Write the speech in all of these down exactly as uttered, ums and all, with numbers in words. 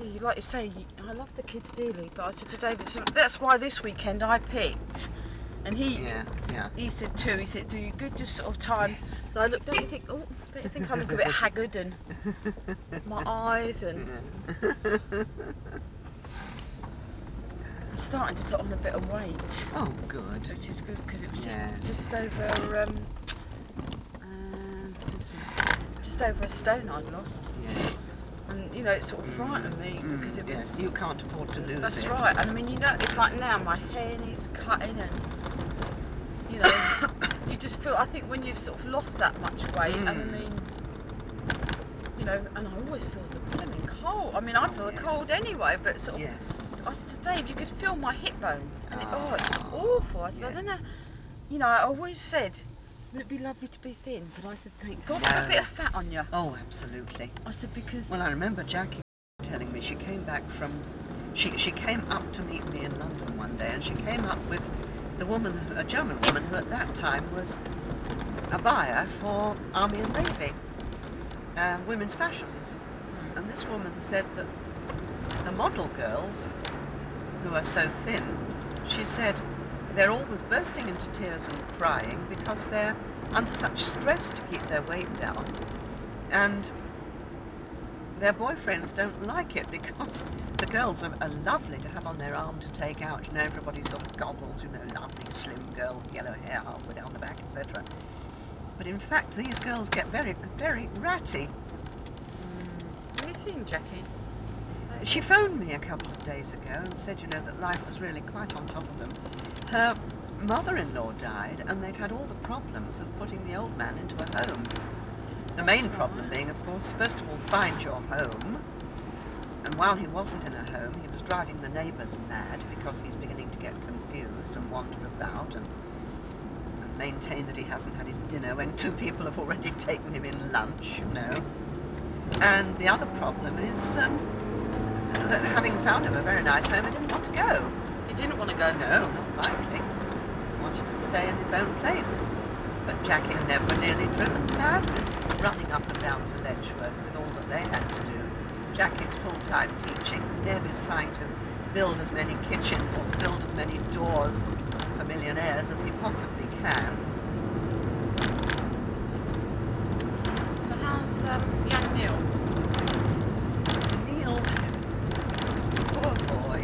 you, like you say, you, I love the kids dearly, but I said to David, so that's why this weekend I picked, and he yeah, yeah. he said too, he said, do you good just sort of time, Yes. so I look, don't you think, oh, don't you think I look a bit haggard, and my eyes, and Yeah. I'm starting to put on a bit of weight. Oh, good. Which is good, because it was Yes. just, just over, um, um, this one, just over a stone I'd lost. Yes. And, you know, it sort of frightened me, Mm, because it was... yes, you can't afford to lose That's it. right, and I mean, you know, it's like now my hair needs cutting, and, you know, you just feel, I think when you've sort of lost that much weight, Mm. and I mean, you know, and I always feel the blooming cold. I mean, I Oh, feel the yes. cold anyway, but sort of, Yes. I said to Dave, you could feel my hip bones, and it, oh, it was Ah, awful. I said, I don't know, yes. you know, I always said, would it be lovely to be thin? But I said, thank God No. for a bit of fat on you. Oh, absolutely. I said, because... Well, I remember Jackie telling me she came back from... She, she came up to meet me in London one day, and she came up with the woman, a German woman, who at that time was a buyer for Army and Navy, uh, women's fashions. Mm. And this woman said that the model girls, who are so thin, she said they're always bursting into tears and crying because they're under such stress to keep their weight down, and their boyfriends don't like it because the girls are, are lovely to have on their arm to take out. You know, everybody sort of goggles, you know, lovely slim girl with yellow hair halfway down the back, et cetera. But in fact, these girls get very, very ratty. Mm. Have you seen Jackie? She phoned me a couple of days ago and said, you know, that life was really quite on top of them. Her mother-in-law died, and they've had all the problems of putting the old man into a home. The main problem being, of course, first of all, find your home. And while he wasn't in a home, he was driving the neighbours mad because he's beginning to get confused and wander about and, and maintain that he hasn't had his dinner when two people have already taken him in lunch, you know. And the other problem is um, that having found him a very nice home, he didn't want to go. He didn't want to go? No, not likely. He wanted to stay in his own place. But Jackie and Nev were nearly driven mad with running up and down to Letchworth with all that they had to do. Jackie's full-time teaching. Nev is trying to build as many kitchens or build as many doors for millionaires as he possibly can. So how's um, young Neil? Neil, poor boy.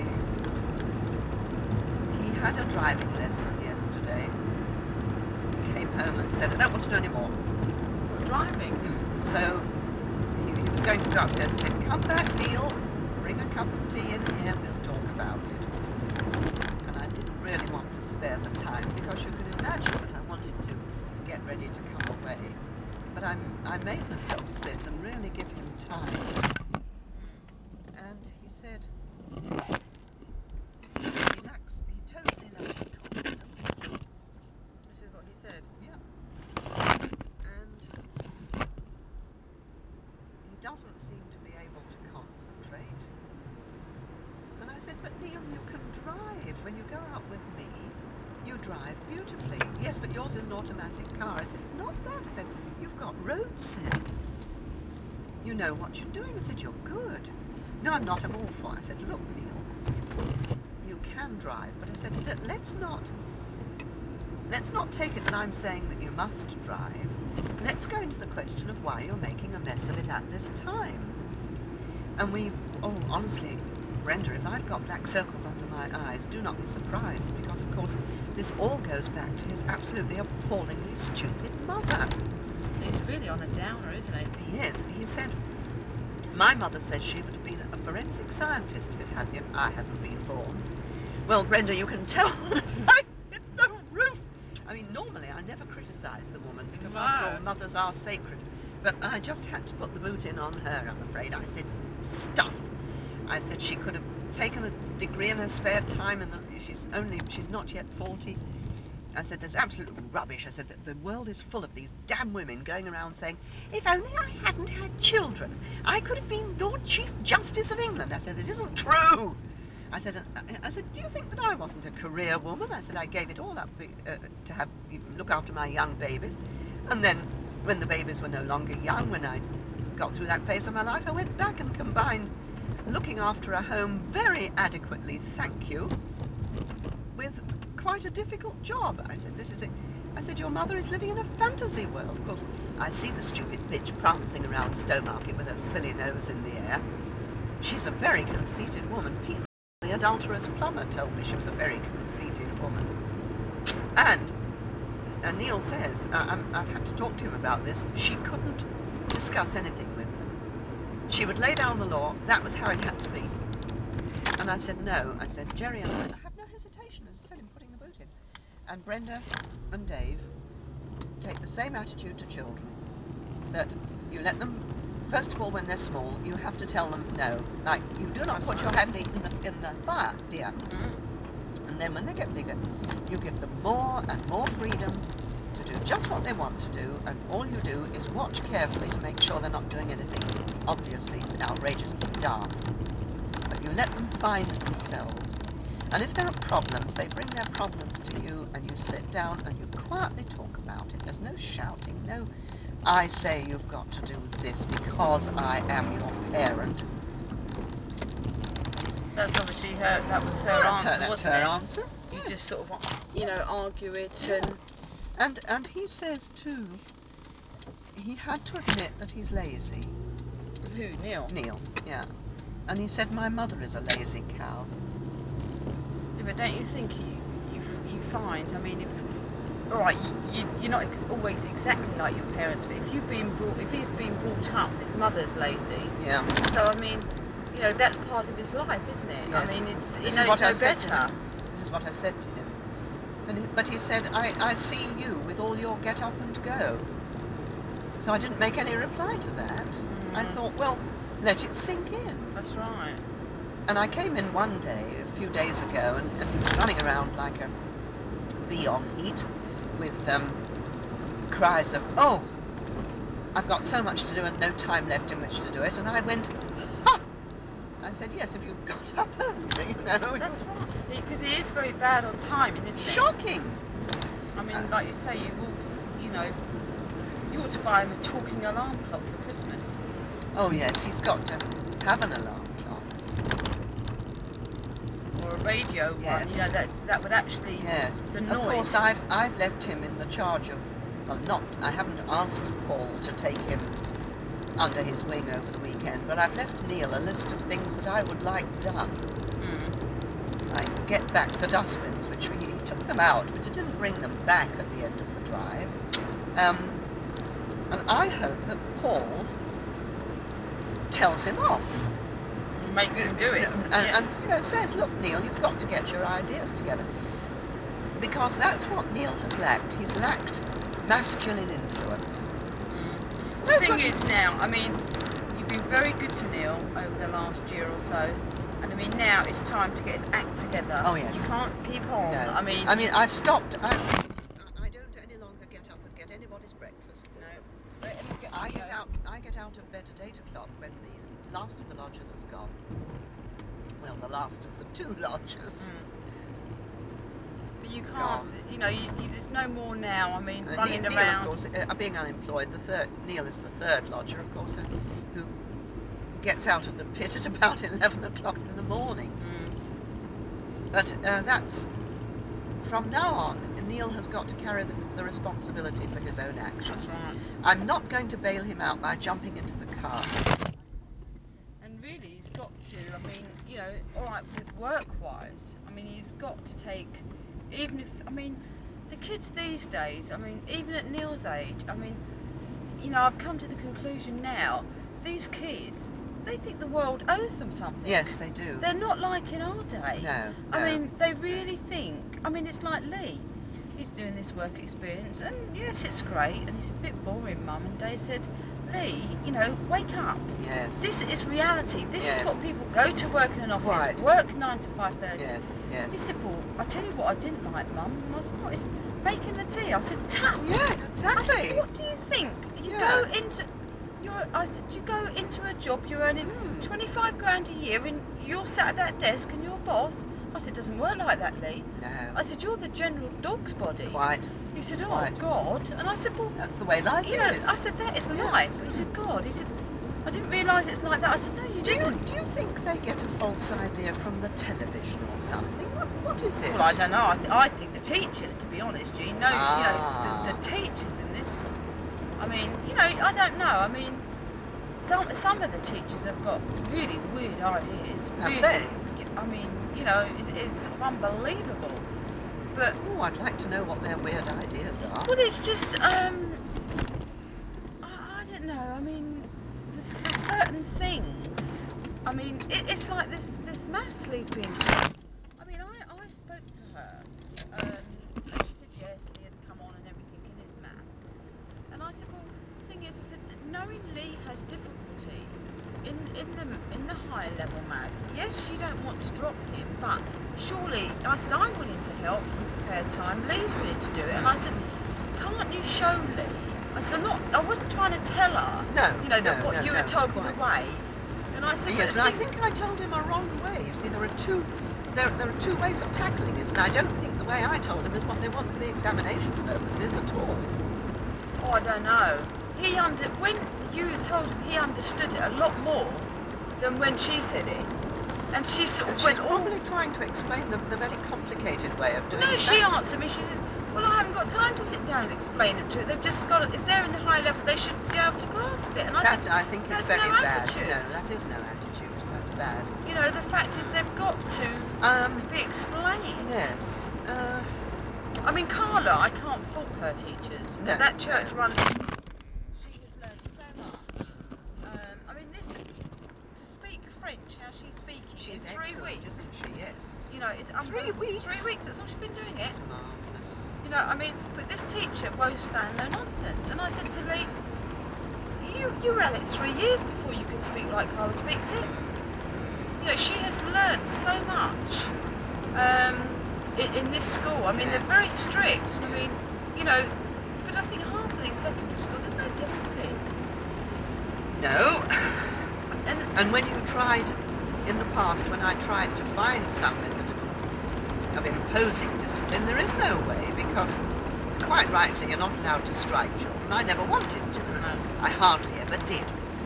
He had a driving lesson yesterday. Came home and said, I don't want to do any more. What, driving? Mm. So he, he was going to go upstairs and said, come back, Neil, bring a cup of tea in here and we'll talk about it. And I didn't really want to spare the time because you can imagine that I wanted to get ready to come away. But I'm, I made myself sit and really give him time. And he said, he lacks, he totally lacks confidence. This is what he said? Yeah. And he doesn't seem to be able to concentrate. And I said, but Neil, you can drive. When you go out with me, you drive beautifully. Yes, but yours is an automatic car. I said, it's not that. I said, you've got road sense. You know what you're doing. I said, you're good. No, I'm not. I'm awful. I said, look, Neil, you can drive. But I said, let's not, let's not take it that I'm saying that you must drive. Let's go into the question of why you're making a mess of it at this time. And we've, oh, honestly, Brenda, if I've got black circles under my eyes, do not be surprised, because, of course, this all goes back to his absolutely appallingly stupid mother. He's really on a downer, isn't he? He is. He said, my mother said she would have been a forensic scientist if, it had, if I hadn't been born. Well, Brenda, you can tell that I hit the roof. I mean, normally I never criticise the woman, because No. after all, mothers are sacred. But I just had to put the boot in on her, I'm afraid. I said, stuff. I said she could have taken a degree in her spare time, and she's only, she's not yet forty. I said, there's absolute rubbish. I said that the world is full of these damn women going around saying, if only I hadn't had children, I could have been Lord Chief Justice of England. I said, it isn't true. I said, I said, do you think that I wasn't a career woman? I said, I gave it all up uh, to have look after my young babies. And then when the babies were no longer young, when I got through that phase of my life, I went back and combined looking after a home very adequately, thank you, with quite a difficult job. I said, this is it. I said, your mother is living in a fantasy world. Of course, I see the stupid bitch prancing around Stowmarket with her silly nose in the air. She's a very conceited woman. Pete, the adulterous plumber, told me she was a very conceited woman. And uh, Neil says, uh, I'm, I've had to talk to him about this, she couldn't discuss anything with them. She would lay down the law, that was how it had to be. And I said, no. I said, Jerry and I, I have no hesitation, as I said, in putting the boot in. And Brenda and Dave take the same attitude to children, that you let them, first of all, when they're small, you have to tell them no. Like, you do not put your hand in the, in the fire, dear. Mm-hmm. And then when they get bigger, you give them more and more freedom to do just what they want to do, and all you do is watch carefully to make sure they're not doing anything obviously outrageously daft. But you let them find themselves. And if there are problems, they bring their problems to you, and you sit down and you quietly talk about it. There's no shouting, no, I say you've got to do this because I am your parent. That's obviously her, that was her that's answer, her, that's wasn't her it? answer. You Yes. just sort of, you know, argue it Yeah. and... And, and he says, too, he had to admit that he's lazy. Who, Neil? Neil, yeah. And he said, my mother is a lazy cow. Yeah, but don't you think you, you, you find, I mean, if, all right, you, you, you're not ex always exactly like your parents, but if you've been brought, if he's been brought up, his mother's lazy. Yeah. So, I mean, you know, that's part of his life, isn't it? Yes. I mean, it's, this he knows is what no I said better. To him. This is what I said to him. And he, but he said, I, I see you with all your get up and go. So I didn't make any reply to that. Mm. I thought, well, let it sink in. That's right. And I came in one day, a few days ago, and, and he was running around like a bee on heat with um, cries of, oh, I've got so much to do and no time left in which to do it. And I went, ha! I said, yes, if you got up early, you know. That's right. Because he is very bad on timing, isn't it? Shocking. I mean, Uh, like you say, you've all, you know, you ought to buy him a talking alarm clock for Christmas. Oh, yes, he's got to have an alarm clock. Or a radio Yes. one, you know, that that would actually, yes. the noise. Of course, I've, I've left him in the charge of, well, not, I haven't asked Paul to take him under his wing over the weekend, but I've left Neil a list of things that I would like done. Mm. Like get back the dustbins, which we, he took them out, but he didn't bring them back at the end of the drive. Um, and I hope that Paul tells him off. Makes him do it. And, yeah. and, you know, says, look, Neil, you've got to get your ideas together. Because that's what Neil has lacked. He's lacked masculine influence. Mm. The thing is now, I mean, you've been very good to Neil over the last year or so. And I mean, now it's time to get his act together. Oh, yes. You can't keep on. No. I mean, I mean, I've stopped. I've, I don't any longer get up and get anybody's breakfast. No. I get out. I get out of bed at eight o'clock when the last of the lodgers has gone. Well, the last of the two lodgers. Mm. But you can't. Gone. You know, you, you, there's no more now. I mean, Uh, running Neil, around. Neil, of course, uh, being unemployed, the third Neil is the third lodger, of course, uh, who gets out of the pit at about eleven o'clock in the morning. Mm. But uh, that's from now on. Neil has got to carry the, the responsibility for his own actions. That's right. I'm not going to bail him out by jumping into the car. And really, he's got to. I mean, you know, all right, with work-wise, I mean, he's got to take. Even if, I mean, the kids these days. I mean, even at Neil's age, I mean, you know, I've come to the conclusion now. These kids, they think the world owes them something. Yes, they do. They're not like in our day. No, I no. mean, they really think. I mean, it's like Lee. He's doing this work experience, and yes, it's great, and it's a bit boring, Mum. And Dave said, Lee, you know, wake up. Yes. This is reality. This Yes. is what people go to work in an office, Right. work nine to five thirty. Yes, yes. He said, well, I tell you what I didn't like, Mum. And I said, what is making the tea? I said, tap. Yeah, I exactly. said, what do you think? You Yeah. go into, you're, I said, you go into a job, you're earning Mm. twenty-five grand a year, and you're sat at that desk, and your boss. I said, it doesn't work like that, Lee. No. I said, you're the general dog's body. Quite. He said, oh, Quite. God. And I said, well, That's the way life you know, is. I said, that is Yeah. life. He said, God. He said, I didn't realise it's like that. I said, no, you Do you, didn't. do you think they get a false idea from the television or something? What, what is it? Well, I don't know. I, th- I think the teachers, to be honest, Jean, no, Ah. you know, the, the teachers in this. I mean, you know, I don't know. I mean, some some of the teachers have got really weird ideas. Have really, they? I mean, you know, it's, it's sort of unbelievable. But oh, I'd like to know what their weird ideas are. Well, it's just, um, I, I don't know. I mean, there's, there's certain things. I mean, it, it's like this this maths Lee's being taught. I mean, I, I spoke to her, um, and she said yes, Lee had come on and everything in his maths. And I said, well, the thing is, I said, knowing Lee has difficulty in in the in the higher level maths. Yes, you don't want to drop him, but surely, I said, I'm willing to help and prepare time. Lee's willing to do it, and I said, can't you show Lee? I said, I'm not. I wasn't trying to tell her. No, You know that no, what no, you no, had told quite. me the way. And I said, Yes, but but I thing- think I told him a wrong way. You see, there are two there, there are two ways of tackling it, and I don't think the way I told him is what they want for the examination purposes at all. Oh, I don't know. He under when you had told him, he understood it a lot more than when she said it. And she sort of And went she's all. probably trying to explain the, the very complicated way of doing it. No, she That- answered me. She said, well, I haven't got time to sit down and explain it to her. They've just got to, if they're in the high level, they should be able to grasp it. And I That said, I think is that's very no bad. attitude. No, that is no attitude. That's bad. You know, the fact is they've got to Um, be explained. Yes. Uh, I mean, Carla, I can't fault her teachers. No, that church no. runs. She has learned so much. Um, I mean, this to speak French, how she's speaking she's in three excellent, weeks. isn't she? Yes. You know, it's Three unbelievable. weeks? Three weeks. That's all she's been doing it. It's marvellous. You know, I mean, but this teacher won't stand no nonsense. And I said to Lee, you you were at it three years before you could speak like Carla speaks it. You know, she has learned so much um, in, in this school. I mean, Yes. they're very strict. And I mean, Yes. you know, but I think half of these secondary schools, there's no discipline. No. And And when you tried, in the past, when I tried to find some method of, of imposing discipline, there is no way, because, quite rightly, you're not allowed to strike children. I never wanted to. No. I hardly ever did.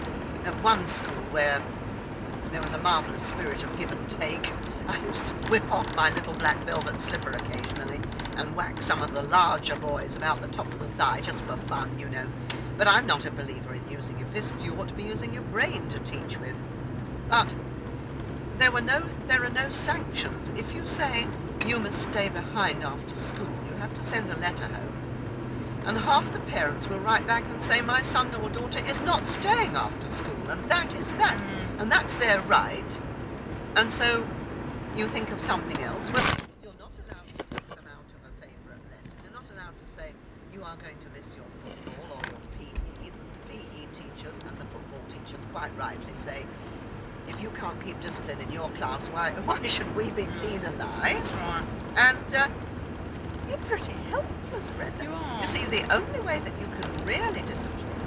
At one school where there was a marvellous spirit of give and take, I used to whip off my little black velvet slipper occasionally and whack some of the larger boys about the top of the thigh, just for fun, you know. But I'm not a believer in using your fists. You ought to be using your brain to teach with. But there were no, there are no sanctions. If you say you must stay behind after school, you have to send a letter home. And half the parents will write back and say, my son or daughter is not staying after school, and that is that. Mm. And that's their right. And so you think of something else. Well, you're not allowed to take them out of a favourite lesson. You're not allowed to say, you are going to miss your football or your P E. The P E teachers and the football teachers quite rightly say, if you can't keep discipline in your class, why, why should we be penalised? Right. And uh, you're pretty helpless, Brenda. You are. You see, the only way that you can really discipline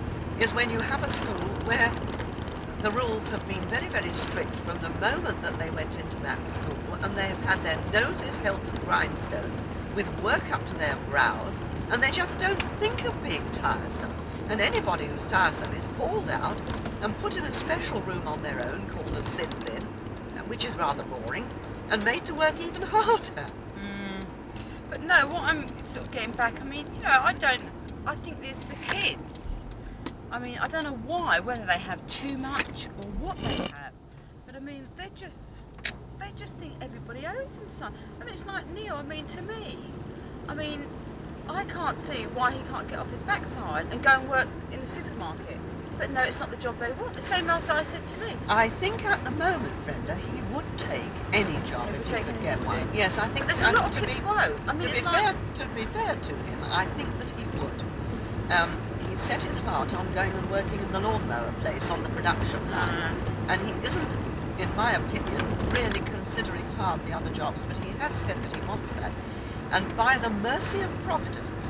is when you have a school where the rules have been very, very strict from the moment that they went into that school, and they've had their noses held to the grindstone with work up to their brows, and they just don't think of being tiresome. And anybody who's tiresome is hauled out and put in a special room on their own called a sin bin, which is rather boring, and made to work even harder. Mm. But no, what I'm sort of getting back, I mean, you know, I don't, I think it's the kids. I mean, I don't know why, whether they have too much or what they have. But I mean, they just, they just think everybody owes them something. I mean, it's like Neil, I mean, to me, I mean, I can't see why he can't get off his backside and go and work in a supermarket. But no, it's not the job they want. The same as I said to Lee. I think at the moment, Brenda, he would take any job He would if he take could any get job, one. would he? Yes, I think. But there's a uh, lot of to kids be, won't. I mean, to it's be like... fair, to be fair to him, I think that he would. Um, he set his heart on going and working in the lawnmower place on the production line, Uh, and he isn't, in my opinion, really considering hard the other jobs, but he has said that he wants that. And by the mercy of Providence,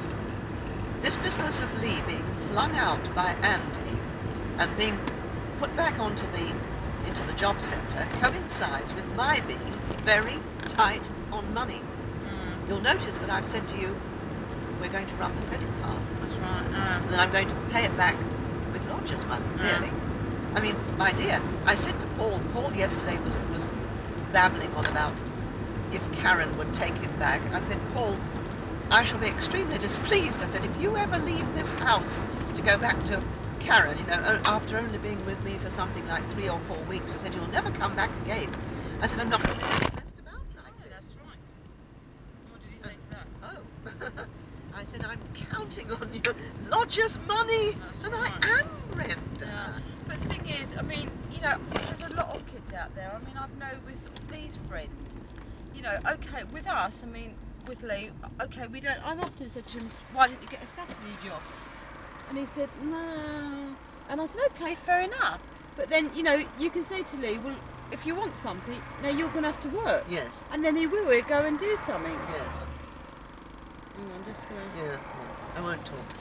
this business of Lee being flung out by Andy and being put back onto the into the job centre coincides with my being very tight on money. mm, You'll notice that I've said to you, we're going to run the credit cards. that's right. Uh, And then I'm going to pay it back with lodger's money, Yeah. really. I mean, my dear, I said to Paul, Paul yesterday was, was babbling on about if Karen would take him back. I said, Paul, I shall be extremely displeased. I said, if you ever leave this house to go back to Karen, you know, after only being with me for something like three or four weeks, I said, you'll never come back again. I said, I'm not going to be messed about like Oh, this. that's right. What did he say to that? Oh. I said, I'm counting on your lodger's money, That's and right. I am, Brenda. Yeah. But the thing is, I mean, you know, there's a lot of kids out there. I mean, I've known with sort of Lee's friend, you know, okay, with us, I mean, with Lee, okay, we don't, I've often said to him, why didn't you get a Saturday job? And he said, no. And I said, okay, fair enough. But then, you know, you can say to Lee, well, if you want something, now you're going to have to work. Yes. And then he will, he'll go and do something. Yes. Hang on, I'm just going to... Yeah, yeah, I won't talk.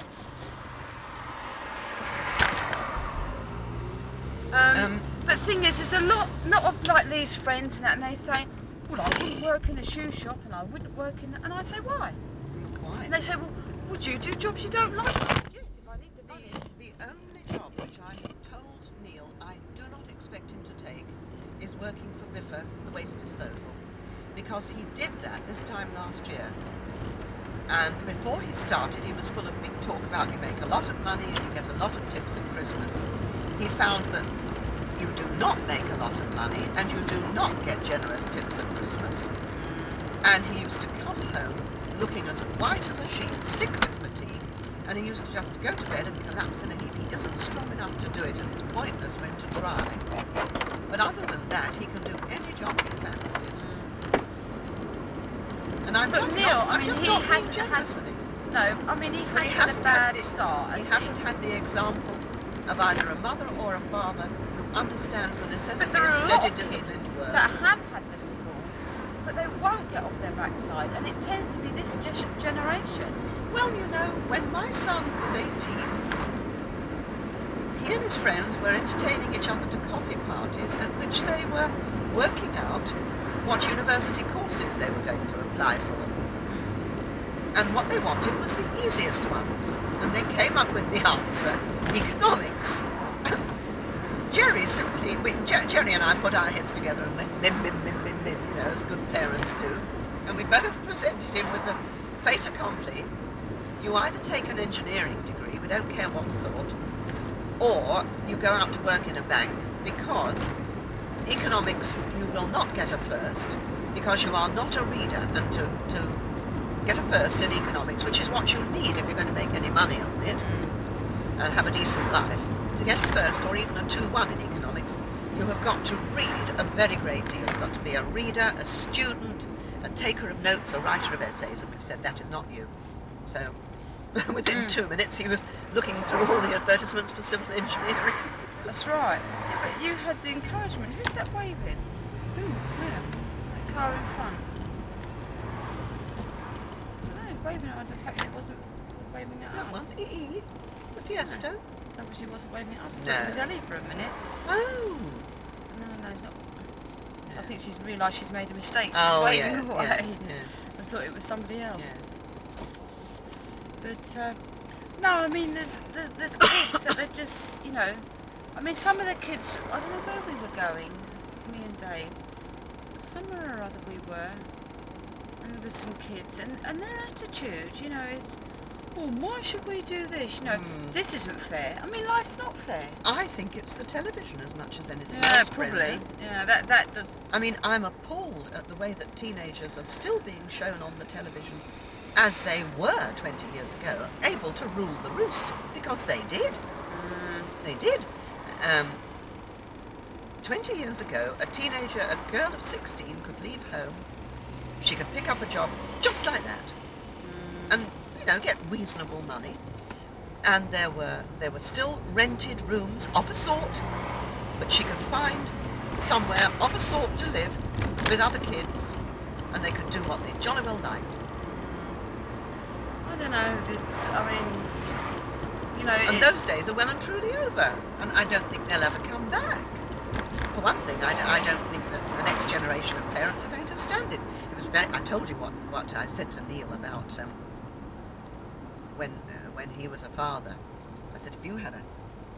Um, Um, but the thing is, there's a lot, lot of like Lee's friends and that, and they say, well, I wouldn't work in a shoe shop, and I wouldn't work in, the... and I say, why? Quite. And they say, well, would you do jobs you don't like? Yes, if I need the money. The, the only job which I told Neil I do not expect him to take is working for Biffa, the waste disposal, because he did that this time last year. And before he started, he was full of big talk about you make a lot of money and you get a lot of tips at Christmas. He found that you do not make a lot of money and you do not get generous tips at Christmas. And he used to come home looking as white as a sheet, sick with fatigue, and he used to just go to bed and collapse in a heap. He isn't strong enough to do it, and it's pointless for him to try. But other than that, he can do any job he fancies. And I'm But just Neil, not, I I'm mean, just he not being hasn't generous had- with him. No, I mean, he, But has he had hasn't a bad had the, start. He hasn't hasn't had the example of either a mother or a father who understands the But necessity there of are a lot steady, of kids disciplined work. that have had the support, but they won't get off their backside, and it tends to be this ge- generation. Well, you know, when my son was eighteen, he and his friends were entertaining each other to coffee parties at which they were working out what university courses they were going to apply for. And what they wanted was the easiest ones. And they came up with the answer, economics. Jerry simply, we, Jer- Jerry and I put our heads together and went mim, mim, mim, mim, mim, you know, as good parents do. And we both presented him with the fait accompli. You either take an engineering degree, we don't care what sort, or you go out to work in a bank, because economics you will not get a first, because you are not a reader, and to, to get a first in economics, which is what you need if you're going to make any money on it and have a decent life, to get a first or even a two one in economics, you have got to read a very great deal. You've got to be a reader, a student, a taker of notes, a writer of essays, and we've said that is not you. So within Mm. two minutes he was looking through all the advertisements for civil engineering. That's right. Yeah, but you had the encouragement. Who's that waving? Who? Yeah, that car in front. No, waving at the fact that it wasn't waving at That us. one, E E, the Fiesta. So she wasn't waving at us. I No. thought it was Ellie for a minute. Oh. No, no, it's not. Yeah. I think she's realised she's made a mistake. She's Oh, waving yes, away. yes, yes, I thought it was somebody else. yes. But uh, no, I mean, there's there- there's kids that are just, you know, I mean, some of the kids. I don't know where we were going, me and Dave. Somewhere or other we were, and there were some kids, and and their attitude, you know, it's, oh, why should we do this? You know, Mm. this isn't fair. I mean, life's not fair. I think it's the television as much as anything Yeah, else, probably. Brenda. Yeah, that that. that I mean, I'm appalled at the way that teenagers are still being shown on the television as they were twenty years ago, able to rule the roost, because they did. uh, They did. Um, twenty years ago, a teenager, a girl of sixteen, could leave home. She could pick up a job just like that, mm, and you know, get reasonable money. And there were there were still rented rooms of a sort, but she could find somewhere of a sort to live with other kids, and they could do what they jolly well liked. I don't know. It's. I mean, you know. And it, those days are well and truly over, and I don't think they'll ever come back. For one thing, I, d- I don't think that the next generation of parents are going to stand it. It was very. I told you what, what I said to Neil about um, when uh, when he was a father. I said, if you had a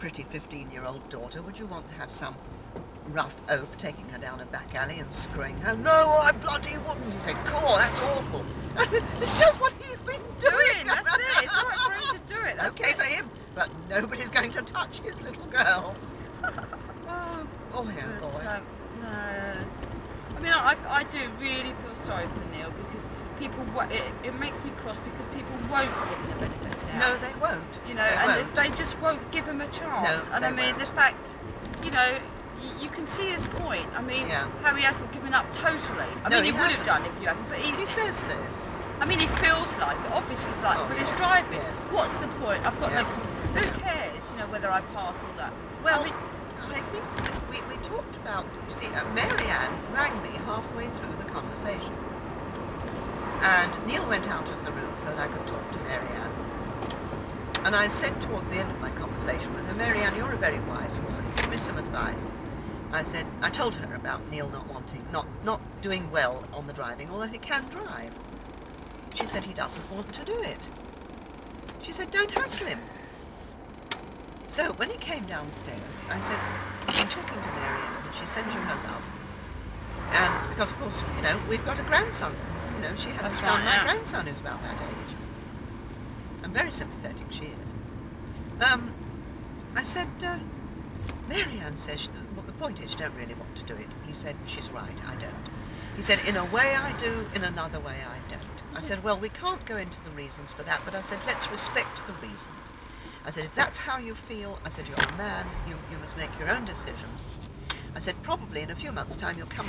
pretty fifteen-year-old daughter, would you want to have some rough oaf taking her down a back alley and screwing her? No, I bloody wouldn't. He said, cool, that's awful. It's just what he's been doing. Doing, that's it. It's all right for him to do it. That's okay it. for him, but nobody's going to touch his little girl. Oh, boy, oh But, boy. um, no. I mean, I, I do really feel sorry for Neil because people, it, it makes me cross because people won't give him the benefit of the doubt. No, they won't. You know, they and won't. they just won't give him a chance. No, and they I mean, won't. the fact, you know, you, you can see his point. I mean, yeah. how he hasn't given up totally. I no, mean, he, he would hasn't. have done if you hadn't, but he, he says this. I mean, he feels like it. Obviously, like oh, with yes, his driving, yes. what's the point? I've got yeah. no. Who cares? You know, whether I pass or that. Well, I mean, I think that we, we talked about, you see, uh, Marianne rang me halfway through the conversation. And Neil went out of the room so that I could talk to Marianne. And I said towards the end of my conversation with her, Marianne, you're a very wise woman. Give me some advice. I said, I told her about Neil not wanting, not, not doing well on the driving, although he can drive. She said he doesn't want to do it. She said, don't hassle him. So when he came downstairs, I said, I've been talking to Marianne, and she sends you her love. And because, of course, you know, we've got a grandson. You know, she has That's a son, right, my yeah. grandson who's about that age. I'm very sympathetic, she is. Um, I said, uh, Marianne says, well, the point is, you don't really want to do it. He said, she's right, I don't. He said, in a way I do, in another way I don't. I said, well, we can't go into the reasons for that, but I said, let's respect the reasons. I said, if that's how you feel, I said, you're a man, you, you must make your own decisions. I said, probably in a few months' time you'll come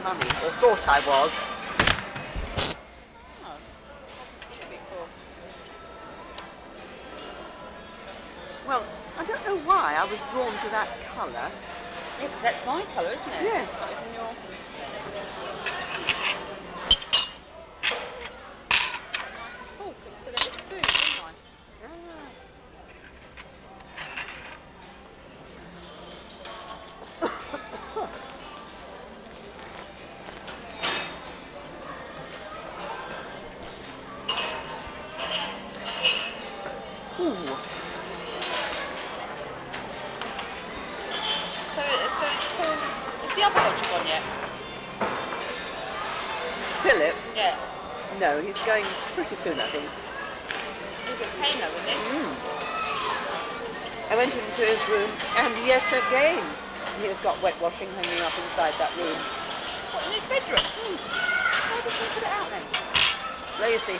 money, or thought I was. Oh, I haven't seen it before. Well, I don't know why I was drawn to that colour. Yeah, because that's my colour, isn't it? Yes. Not even your... Oh, instead of a spoon, didn't I? Ooh. So, so it's Paul... Is the other lodger gone yet? Philip? Yeah. No, he's going pretty soon, I think. He's a pain though, isn't he? Mm. I went into his room, and yet again he has got wet washing hanging up inside that room. What, in his bedroom? Mm. Why didn't he put it out then? Lazy.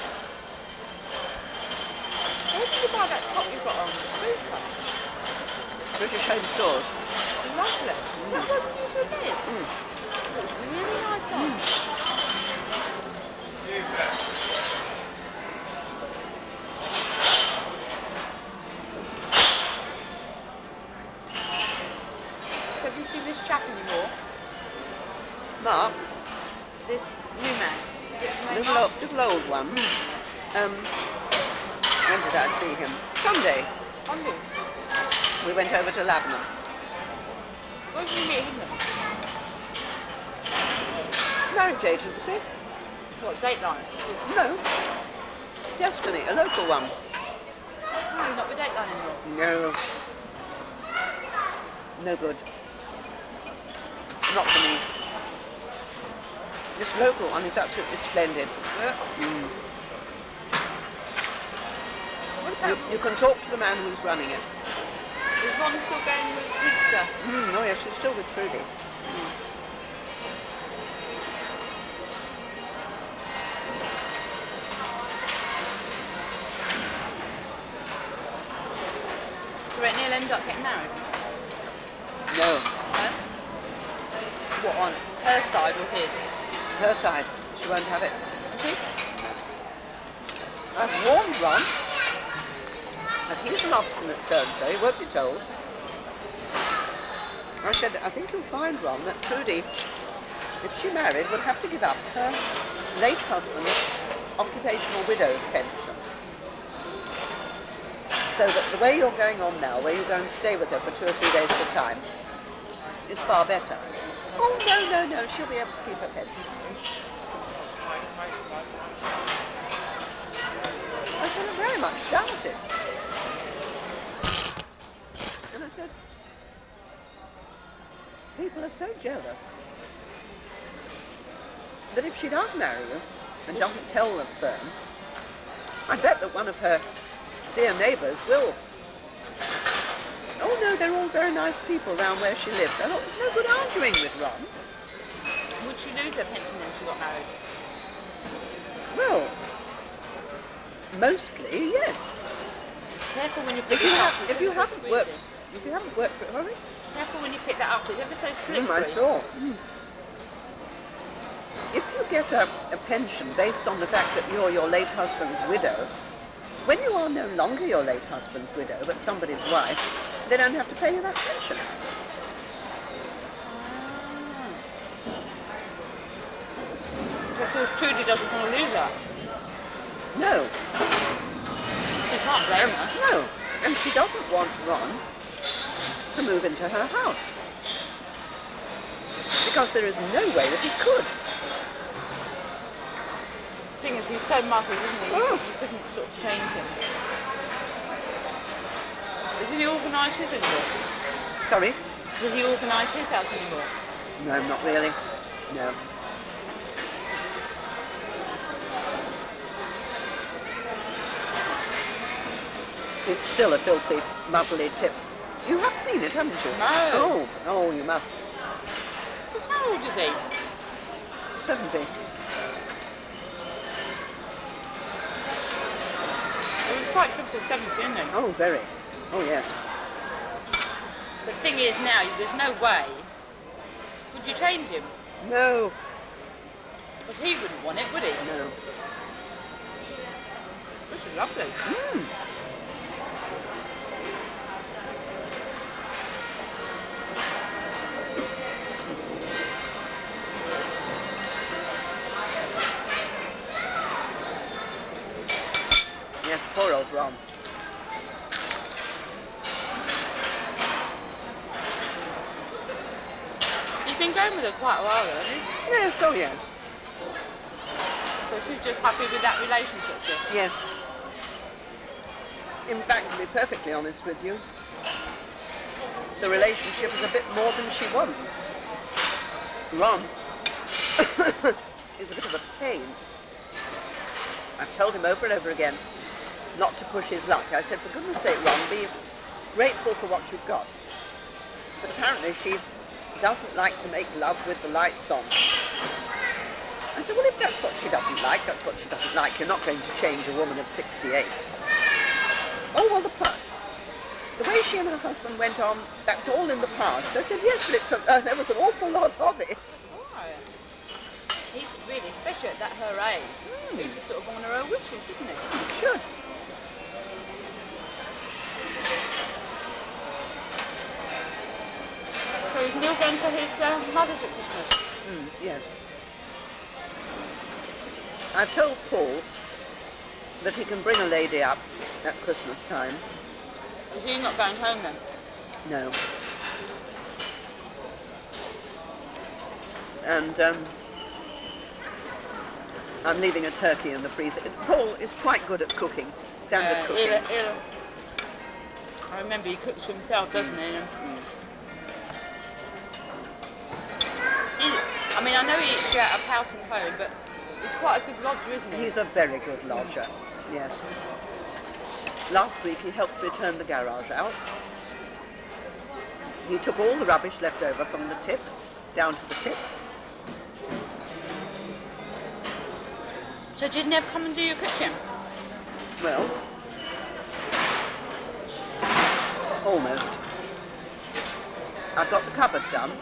Where did you buy that top you've got on? Super. British Home Stores. Lovely. Is that what you use for a bed? Mm. It looks really nice on. Mm. So have you seen this chap anymore? Mark, This new man? Is it his name little, Mark? old, little old one. Um, when did I see him? Sunday. Sunday. We went over to Lavenham. Where did you meet him then? Marriage agency? What, Dateline? No. Destiny, a local one. No, he's not with Dateline anymore. No. No good. Not for me. This local one is absolutely splendid. Yeah. Mm. What You, about... you can talk to the man who's running it. Is Ron still going with pizza? Mm, oh yes, she's still with Trudy. Mm. Do you reckon he'll end up getting married? No. No? What, on her side or his? Her side. She won't have it. Won't she? No. I've warned Ron. And he's an obstinate so-and-so. He won't be told. I said, I think you'll find, Ron, that Trudy, if she married, would have to give up her late husband's occupational widow's pension. So that the way you're going on now, where you go and stay with her for two or three days at a time, is far better. Oh, no, no, no, she'll be able to keep her pension. I said, I very much doubt it. And I said, people are so jealous that if she does marry you and doesn't tell the firm, I bet that one of her dear neighbours will. Oh no, they're all very nice people round where she lives. I thought, there's no good arguing with Ron. Would she lose her pension when she got married? Well, mostly, yes. Careful when you pick If you, it up. have, It's if you ever so haven't worked, squeezy. if you haven't worked for it, sorry? Careful when you pick that up. It's ever so slippery. Mm, I saw. Mm. If you get a, a pension based on the fact that you're your late husband's widow, when you are no longer your late husband's widow, but somebody's wife, they don't have to pay you that pension. Ah. So of course Trudy doesn't want to lose that. No. You can't blame Um, her. no. And she doesn't want Ron to move into her house. Because there is no way that he could. The thing is, he's so muggly, isn't he? You, Oh. you couldn't sort of change him. Does he organise his anymore? Sorry? Does he organise his house anymore? No, not really. No. It's still a filthy, muddly tip. You have seen it, haven't you? No. Oh, oh, you must. Because how old is he? Seventy. It was quite simple seventy, isn't he? Oh, very. Oh, yes. The thing is now, there's no way. Would you change him? No. Because he wouldn't want it, would he? No. This is lovely. Mm. Yes, poor old Ron. You've been going with her quite a while, haven't you? Yes, oh yes. So she's just happy with that relationship, still? Yes. In fact, to be perfectly honest with you, the relationship is a bit more than she wants. Ron is a bit of a pain. I've told him over and over again not to push his luck. I said, for goodness sake, Ron, be grateful for what you've got. But apparently she doesn't like to make love with the lights on. I said, well, if that's what she doesn't like, that's what she doesn't like. You're not going to change a woman of sixty-eight. Oh, well, the past. The way she and her husband went on, that's all in the past. I said, yes, but it's a, uh, there was an awful lot of it. Right. He's really, especially at that her age, Mm. he should sort of honour her wishes, shouldn't he? Should. So is Neil going to his uh, mother's at Christmas? Mm, yes. I've told Paul that he can bring a lady up at Christmas time. Is he not going home then? No. And um, I'm leaving a turkey in the freezer. Paul is quite good at cooking, standard Uh, cooking. he'll, he'll, I remember he cooks for himself, doesn't he? Mm. He, I mean, I know he eats you out of house and home, but he's quite a good lodger, isn't he? He's a very good lodger, yes. Last week he helped return the garage out. He took all the rubbish left over from the tip, down to the tip. So did Nev come and do your kitchen? Well, almost. I've got the cupboard done.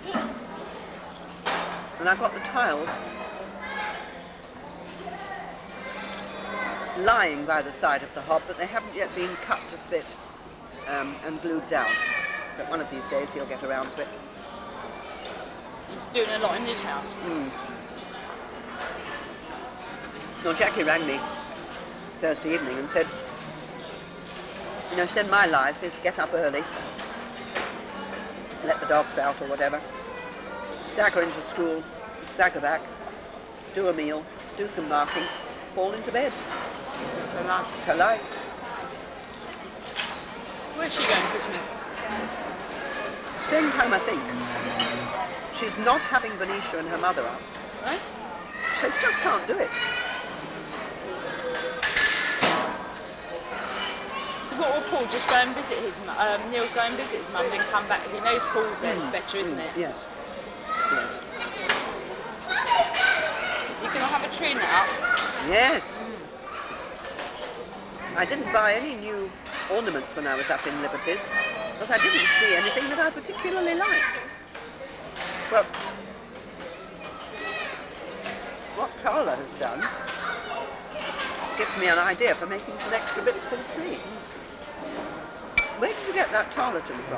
And I've got the tiles lying by the side of the hob, but they haven't yet been cut to fit um, and glued down. But one of these days he'll get around to it. He's doing a lot in his house. Mm. Well, Jackie rang me Thursday evening and said, you know, said my life is get up early, let the dogs out or whatever, stagger into school, stagger back, do a meal, do some marking, fall into bed. That's her life. It's her life. Where's she going Christmas? Staying home, I think. She's not having Venetia and her mother up. Eh? So she just can't do it. So what will Paul just go and visit his mum? Um, Neil go and visit his mum, then come back. If he knows Paul's there, it's Mm, better, isn't mm, it? Yes. Yes. You're going to have a tree now? Yes. Mm. I didn't buy any new ornaments when I was up in Liberties, because I didn't see anything that I particularly liked. Well, what Carla has done gives me an idea for making some extra bits for the tree. Where did you get that tarlatan from?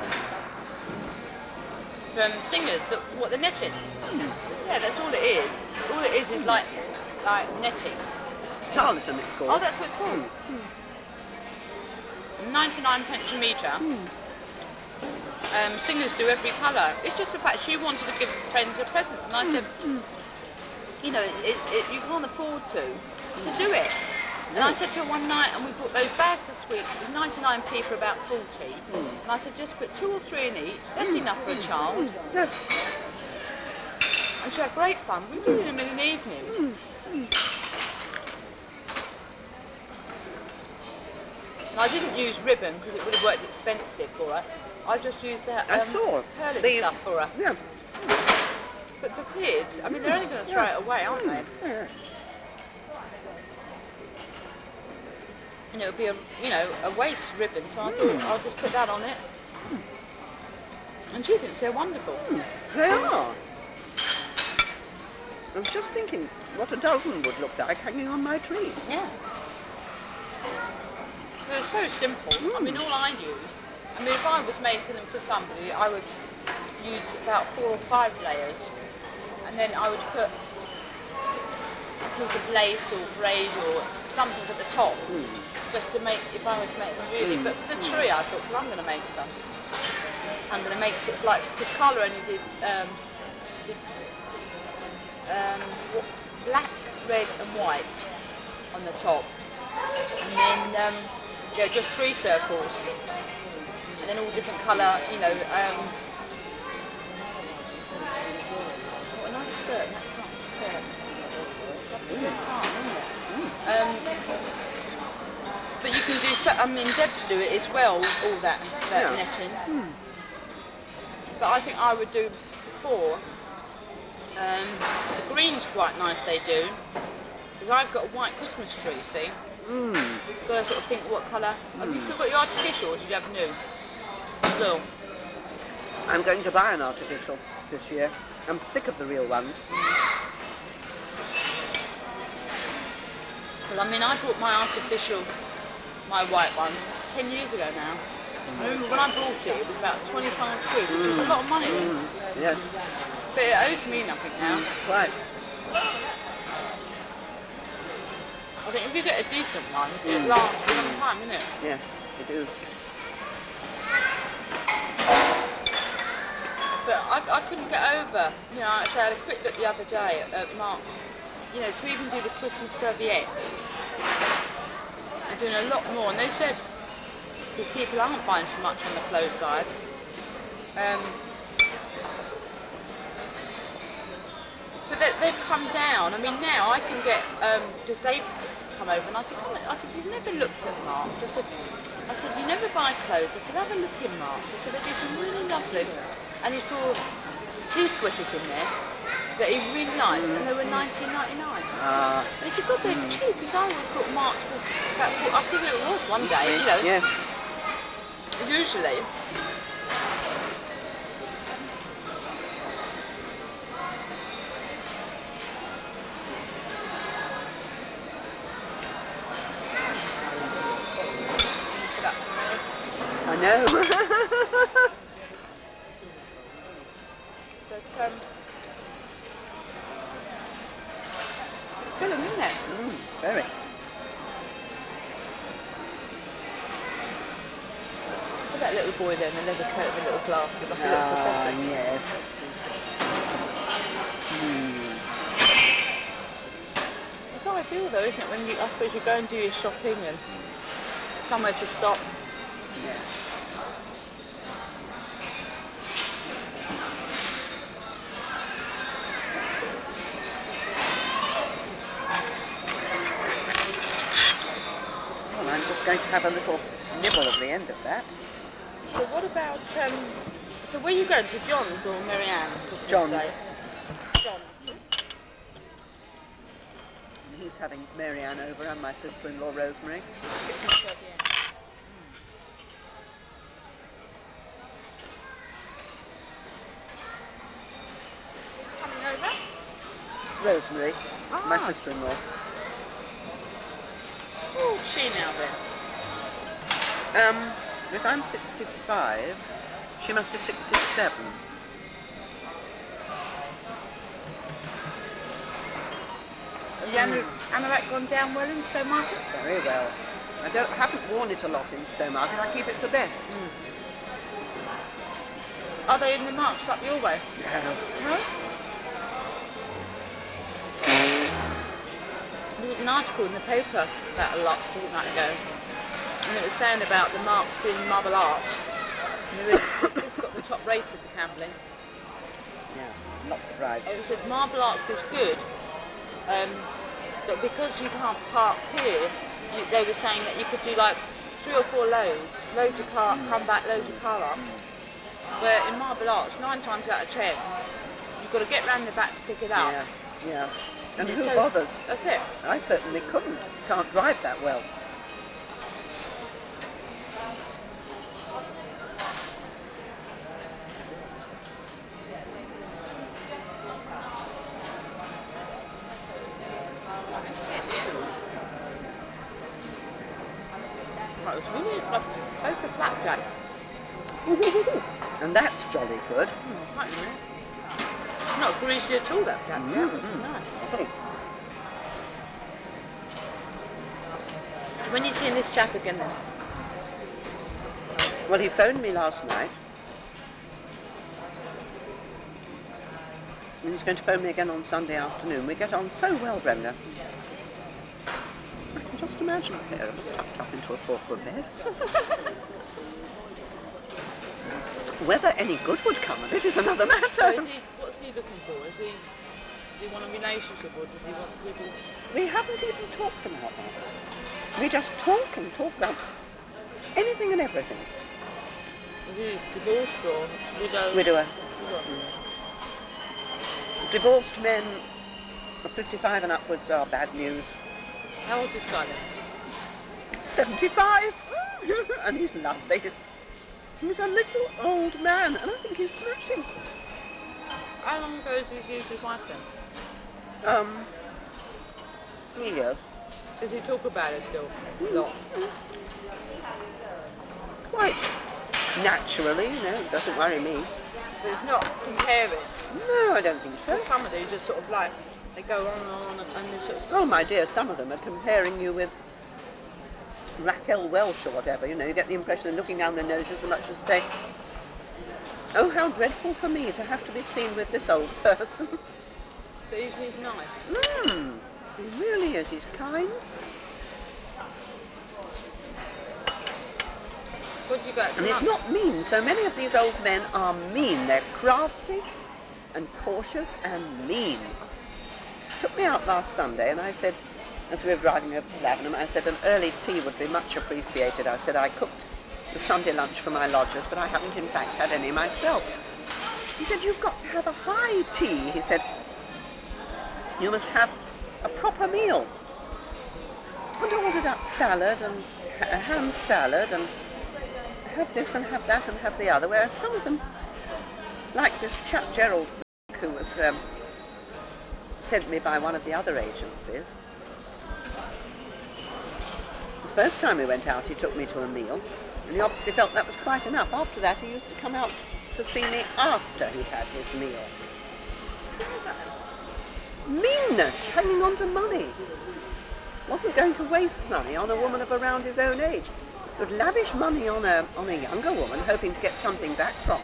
From singers, that what the netting? Mm. Yeah, that's all it is. All it is is like like netting. Tarlatan, it's called. Oh, that's what it's called. Mm. ninety-nine pence a metre. Mm. Um, singers do every colour. It's just the fact she wanted to give friends a present, and I said, Mm. you know, it, it, you can't afford to to do it. And No. I said to her one night, and we bought those bags of sweets. It was ninety-nine p for about forty. Mm. And I said, just put two or three in each. That's Mm. enough for a Mm. child. Mm. Yes. And she had great fun. We did them in an evening. Mm. Mm. And I didn't use ribbon because it would have worked expensive for her. I just used that I um, saw curling the stuff for her. Yeah. But for kids, I mean, they're only going to throw Yeah. it away, aren't Mm. they? Yeah. And it would be a, you know, a waist ribbon. So I thought Mm. I'll just put that on it. And she thinks they're wonderful. Mm. They are. I was just thinking what a dozen would look like hanging on my tree. Yeah. They're so simple. Mm. I mean, all I use, I mean, if I was making them for somebody, I would use about four or five layers, and then I would put a piece of lace or braid or something at the top, mm. just to make, if I was making them really. Mm. But for the tree, I thought, well, I'm going to make some. I'm going to make sort of like, because Carla only did, um, did um, black, red and white on the top, and then um, yeah, just three circles, and then all different colour, you know. Um, what a nice skirt, that tartan skirt. Lovely red tartan, isn't it? Mm. Um, but you can do, so, I mean, Debs do it as well, all that, that yeah. netting. Mm. But I think I would do before. Um, the green's quite nice, they do. Because I've got a white Christmas tree, see? Mm. You've got to sort of think what colour. Mm. Have you still got your artificial, or did you have new? Still. I'm going to buy an artificial this year. I'm sick of the real ones. Well, I mean, I bought my artificial, my white one, ten years ago now. Mm. I remember when I bought it, it was about twenty-five quid, which mm. was a lot of money then. Mm. Yes. But it owes me nothing now. Mm. Right. I think if you get a decent one, mm. it lasts a long time, isn't it? Yes, it do. But I, I couldn't get over, you know, I had a quick look the other day at Marks, you know, to even do the Christmas serviettes. They're doing a lot more, and they said, because people aren't buying so much on the clothes side, um, but they, they've come down. I mean, now I can get, because um, they've come over, and I said, come on. I said, you've never looked at Marks. I said, I said, you never buy clothes. I said, have a look in Marks. I said, they do some really lovely, and he saw two sweaters in there that he really liked, mm. and they were nineteen ninety-nine. Uh, and he said, God, they're mm. cheap, because I always thought Marks was about four. I said, well, it was one day, you know. Yes. Usually. I know. But, um, filling, isn't it? Mm, very. Look at that little boy there in the leather coat and the little glasses, like a little ah, professor. Yes. Mm. It's ideal though, isn't it, when you, I suppose you go and do your shopping and somewhere to stop. Yes. Well, I'm just going to have a little nibble at the end of that. So what about, um, so where are you going, to John's or Marianne's Christmas John's. Day? John's. He's having Marianne over and my sister-in-law Rosemary. Christmas serviette. Mm. Who's coming over? Rosemary, ah. my sister-in-law. How old is she now then? Um, if I'm sixty-five, she must be sixty-seven. Has the mm. anorak gone down well in Stowmarket? Very well. I don't haven't worn it a lot in Stowmarket. I keep it for best. Mm. Are they in the Marks up your way? No. No? There was an article in the paper about a lot a fortnight ago, and it was saying about the Marks in Marble Arch. This got the top rated, the Campbelling. Yeah, not surprised. It said Marble Arch was good, um, but because you can't park here, you, they were saying that you could do like three or four loads, load your car, mm. come back, load mm. your car up. Mm. Where in Marble Arch, nine times out of ten, you've got to get round the back to pick it up. Yeah, yeah. And, and who so, bothers? That's it. I certainly couldn't. Can't drive that well. It's really like close to flapjack. And that's jolly good. Mm, quite nice. It's not greasy at all, that flapjack. It's Mm-hmm. nice. Lovely. So when are you seeing this chap again then? Well, he phoned me last night. And he's going to phone me again on Sunday afternoon. We get on so well, Brenda. I can just imagine a pair of us tucked up into a four-foot bed. Whether any good would come of it is another matter. So is he, what's he looking for? Is he, does he want a relationship or does he want people? We haven't even talked about that. We just talk and talk about anything and everything. Is he divorced or widow? Widower. Widower. Mm. Divorced men of fifty-five and upwards are bad news. How old's this guy then? seventy-five. And he's lovely. He's a little old man, and I think he's smashing. How long ago did he lose his wife then? Um, three years. Does he talk about it still? Mm. A lot. Mm. Quite naturally, you know, it doesn't worry me. But it's not comparing. No, I don't think so. Because some of these are sort of like, they go on and on and they sort of... Oh, my dear, some of them are comparing you with Raquel Welch or whatever, you know, you get the impression of looking down their noses as much as say, oh, how dreadful for me to have to be seen with this old person. But he's, he's nice. Mm, he really is, he's kind. What did you get? And he's not mean. So many of these old men are mean. They're crafty and cautious and mean. Took me out last Sunday and I said, as we were driving over to Lavenham, I said an early tea would be much appreciated. I said I cooked the Sunday lunch for my lodgers, but I haven't in fact had any myself. He said, you've got to have a high tea. He said, you must have a proper meal. And ordered up salad and a ham salad and have this and have that and have the other, whereas some of them, like this chap Gerald, who was um, sent me by one of the other agencies, the first time we went out he took me to a meal and he obviously felt that was quite enough. After that he used to come out to see me after he'd had his meal. What is that then? Meanness, hanging on to money. Wasn't going to waste money on a woman of around his own age. Would lavish money on a, on a younger woman hoping to get something back from